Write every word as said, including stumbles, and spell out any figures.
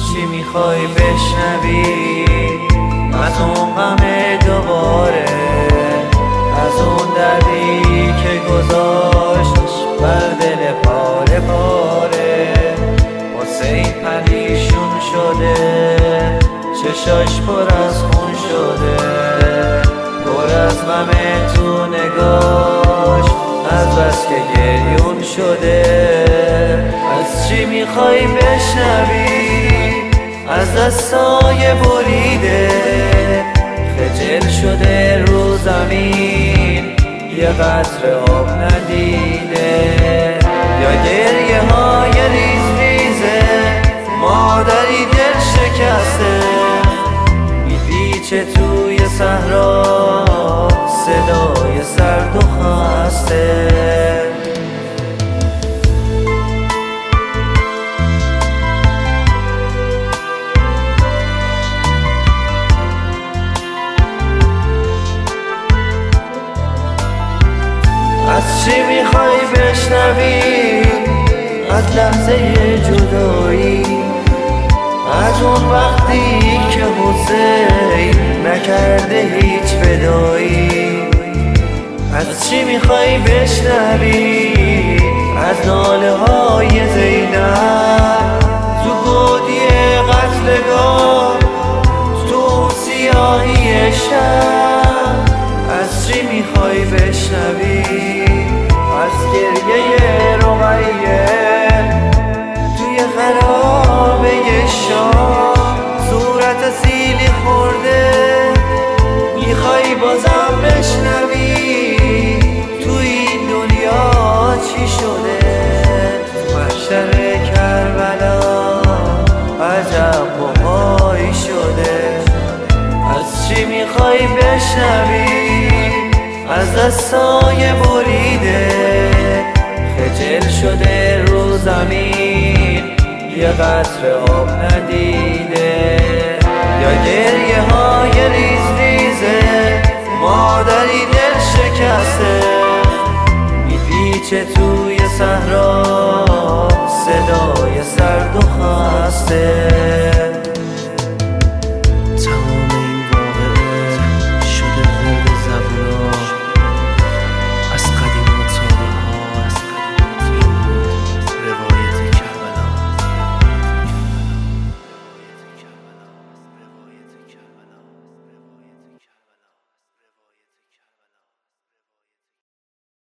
چی میخوای بشنوی از اون غم دوباره، از اون دردی که گذاشتش بر دل پاره پاره. حسین پریشون شده، چشاش پر از خون شده، پر از غم تو نگاش از بس که گریون شده. از چی میخوای بشنوی از دستای بریده، خجل شده رو زمین یه قطره آب ندیده، یا گریه های ریز ریزه مادری دل شکسته میپیچه توی صحرا صدای سرد و خسته. از چی میخوای بشنوی از لحظه جدایی، از اون وقتی که حسین نکرده هیچ فدایی. از چی میخوای بشنوی از ناله های زینب تو گودی قتلگاه، تو سیاهی شب. از چی میخوای بشنوی از گریه رقیه توی خرابه شام، صورت سیلی خورده میخوای بازم بشنوی تو این دنیا چی شده. محشر کربلا عجب بهای شده. از چی میخوای بشنوی از دستای بریده، خجل شده رو زمین یه قطره آب ندیده، یا گریه های ریز ریزه مادری دل شکسته میپیچه توی صحرا صدای سرد و خسته.